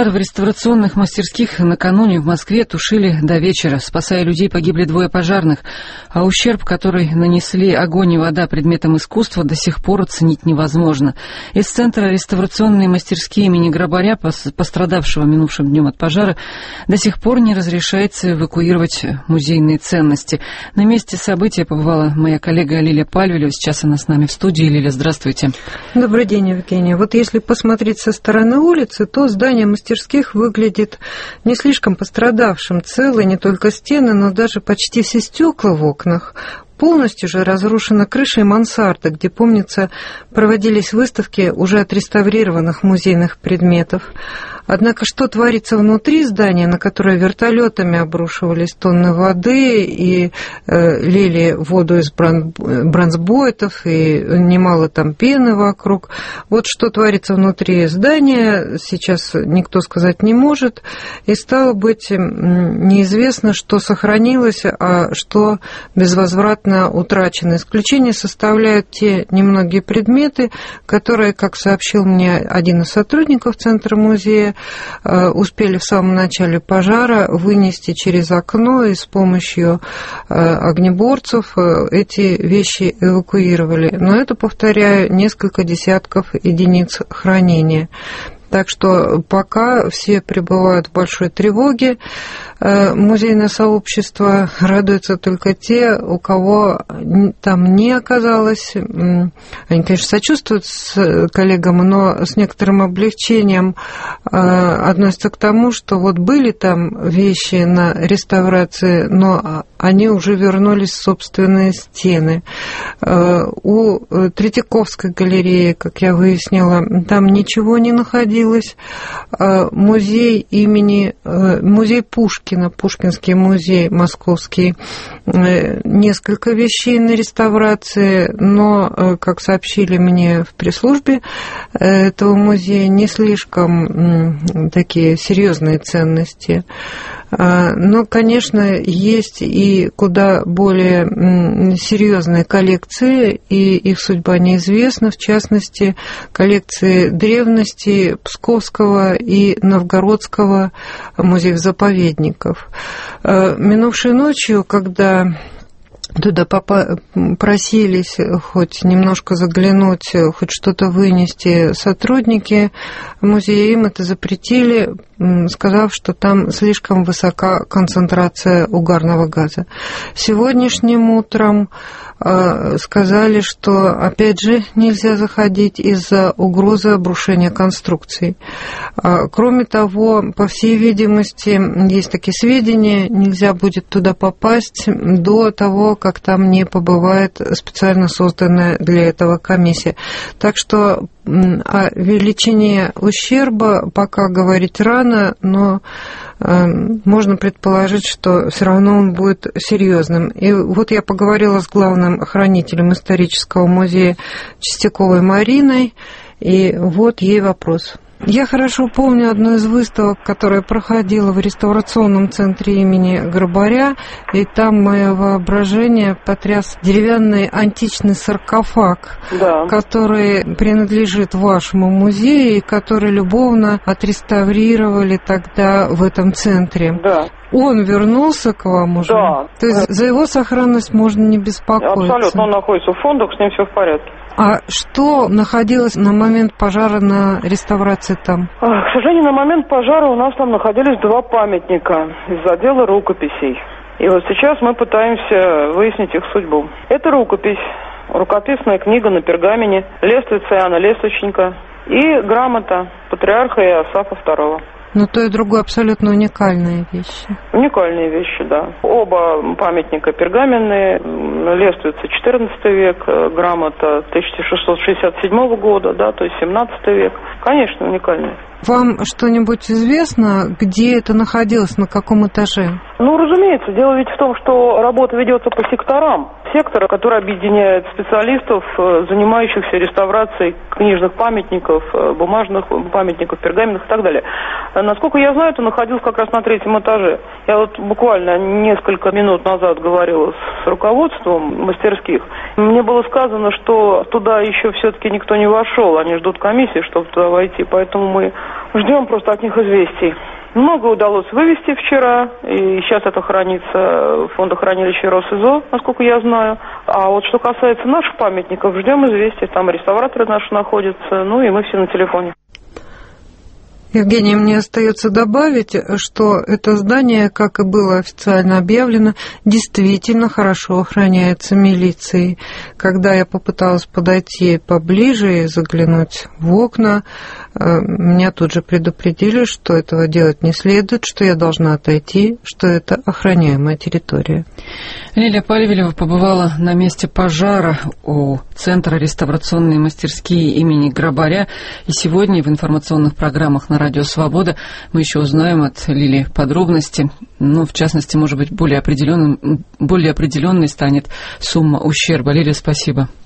Пожар в реставрационных мастерских накануне в Москве тушили до вечера. Спасая людей, погибли 2 пожарных, а ущерб, который нанесли огонь и вода предметам искусства, до сих пор оценить невозможно. Из центра реставрационные мастерские имени Грабаря, пострадавшего минувшим днем от пожара, до сих пор не разрешается эвакуировать музейные ценности. На месте события побывала моя коллега Лилия Пальвелева. Сейчас она с нами в студии. Лилия, здравствуйте. Добрый день, Евгения. Вот если посмотреть со стороны улицы, то здание мастерских выглядит не слишком пострадавшим. Целы не только стены, но даже почти все стекла в окнах. Полностью же разрушена крыша и мансарда, где, помнится, проводились выставки уже отреставрированных музейных предметов. Однако что творится внутри здания, на которое вертолетами обрушивались тонны воды и лили воду из бронзбойтов, и немало там пены вокруг. Вот что творится внутри здания, сейчас никто сказать не может. И, стало быть, неизвестно, что сохранилось, а что безвозвратно утрачено. Исключение составляют те немногие предметы, которые, как сообщил мне один из сотрудников Центра музея, успели в самом начале пожара вынести через окно и с помощью огнеборцев эти вещи эвакуировали. Но это, повторяю, несколько десятков единиц хранения. Так что пока все пребывают в большой тревоге. Музейное сообщество радуется только те, у кого там не оказалось. Они, конечно, сочувствуют коллегам, но с некоторым облегчением относятся к тому, что вот были там вещи на реставрации, но они уже вернулись в собственные стены. У Третьяковской галереи, как я выяснила, там ничего не находилось. Музей Пушкина, Пушкинский музей московский, несколько вещей на реставрации, но, как сообщили мне в пресс-службе этого музея, не слишком такие серьезные ценности. Но, конечно, есть и куда более серьезные коллекции, и их судьба неизвестна, в частности, коллекции древности Псковского и Новгородского музеев-заповедников. Минувшей ночью, когда туда просились хоть немножко заглянуть, хоть что-то вынести сотрудники музея, им это запретили, сказав, что там слишком высока концентрация угарного газа. Сегодняшним утром сказали, что, опять же, нельзя заходить из-за угрозы обрушения конструкций. Кроме того, по всей видимости, есть такие сведения, нельзя будет туда попасть до того, как там не побывает специально созданная для этого комиссия. Так что о величине ущерба пока говорить рано, но можно предположить, что все равно он будет серьезным. И вот я поговорила с главным хранителем исторического музея Чистяковой Мариной, и вот ей вопрос. Я хорошо помню одну из выставок, которая проходила в реставрационном центре имени Грабаря, и там мое воображение потряс деревянный античный саркофаг, да, который принадлежит вашему музею и который любовно отреставрировали тогда в этом центре. Да. Он вернулся к вам уже? Да. То есть за его сохранность можно не беспокоиться? Абсолютно, он находится в фондах, с ним все в порядке. А что находилось на момент пожара на реставрации там? К сожалению, на момент пожара у нас там находились 2 памятника из отдела рукописей. И вот сейчас мы пытаемся выяснить их судьбу. Это рукопись, рукописная книга на пергамене Лествица Иоанна Лествичника и грамота патриарха Иосафа II. Но то и другое абсолютно уникальные вещи. Уникальные вещи, да. Оба памятника пергаменные, Лествица 14 век, грамота 1667 года, да, то есть 17 век. Конечно, уникальные. Вам что-нибудь известно, где это находилось, на каком этаже? Ну, разумеется. Дело ведь в том, что работа ведется по секторам. Сектора, который объединяет специалистов, занимающихся реставрацией книжных памятников, бумажных памятников, пергаменных и так далее. Насколько я знаю, это находилось как раз на 3-м этаже. Я вот буквально несколько минут назад говорила с руководством мастерских. Мне было сказано, что туда еще все-таки никто не вошел. Они ждут комиссии, чтобы туда войти. Поэтому мы Ждем просто от них известий. Много удалось вывести вчера, и сейчас это хранится в фондохранилище Росизо, насколько я знаю. А вот что касается наших памятников, ждем известий. Там реставраторы наши находятся, ну и мы все на телефоне. Евгения, мне остается добавить, что это здание, как и было официально объявлено, действительно хорошо охраняется милицией. Когда я попыталась подойти поближе и заглянуть в окна, меня тут же предупредили, что этого делать не следует, что я должна отойти, что это охраняемая территория. Лилия Пальвелева побывала на месте пожара у Центра реставрационные мастерские имени Грабаря. И сегодня в информационных программах на Радио Свобода мы еще узнаем от Лилии подробности. Ну, в частности, может быть, более определенной станет сумма ущерба. Лилия, спасибо.